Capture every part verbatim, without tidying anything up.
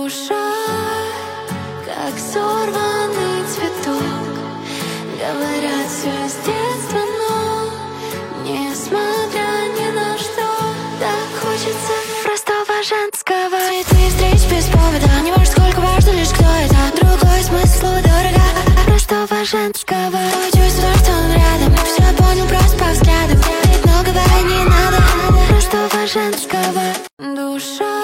Душа, как сорванный цветок. Говорят, все с детства, но несмотря ни на что, так хочется простого женского. Цветы встреч без повода, не важно сколько, важно лишь кто это. Другой смысл дорого простого женского. Чувствую, что он рядом, и все понял просто по взглядам. Ведь многого не надо простого женского. Душа,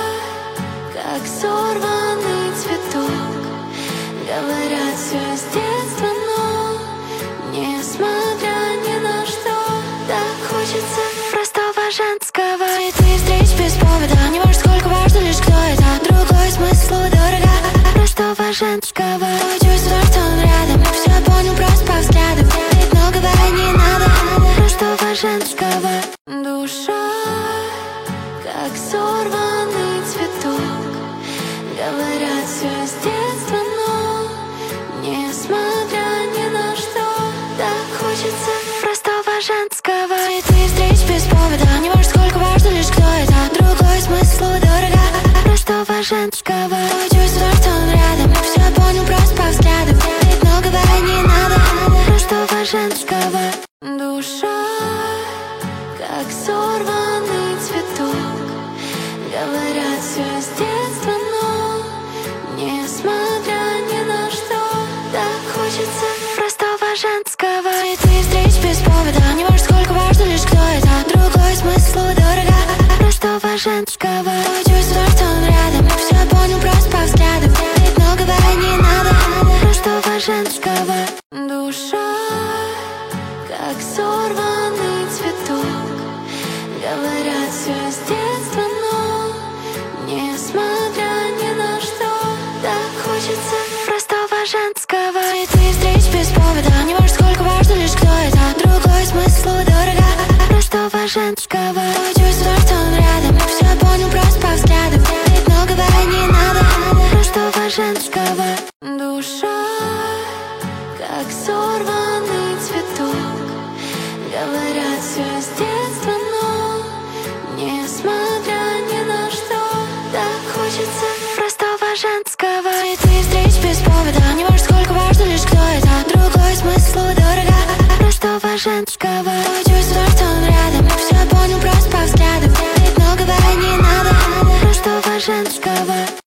как сорванный цветок. Говорят, все с детства, но несмотря ни на что, так хочется простого женского. Цветы встреч без повода, не важно сколько, важно лишь кто это. Другой смысл дорого простого женского. Чувствую, что он рядом, и все понял просто по взглядам. Ведь многого не надо простого женского. Душа, как сорванный цветок. Говорят, все с детства, но несмотря ни на что, так хочется простого женского. Цветы встреч без повода, не важно сколько, важно лишь кто это. Другой смысл дорого простого женского. Чувствую, что он рядом, и все понял просто по взглядам. Ведь многого не надо простого женского. Душа, как сорванный цветок. Говорят, все с детства, но несмотря ни на что, так хочется простого женского. Цветы встреч без повода, не важно сколько, важно лишь кто это. Другой смысл дорого простого женского. Чувствую, что он рядом, и все понял просто по взглядам. Ведь многого не надо простого женского. Душа, как сорванный цветок. Говорят, все с детства, но несмотря ни на что, так хочется простого женского. Цветы встреч без повода, не важно сколько, важно лишь кто это. Другой смысл дорого простого женского. Чувствую, что он рядом, и все понял просто по взглядам. Ведь многого не надо простого женского. Душа, как сорванный цветок. Говорят, все с детства, но несмотря ни на что, так хочется простого женского. Цветы встреч без повода, не важно сколько, важно лишь кто это. Другой смысл дорого простого женского. Чувствую, что он рядом, и все понял просто по взглядам. Ведь многого не надо простого женского.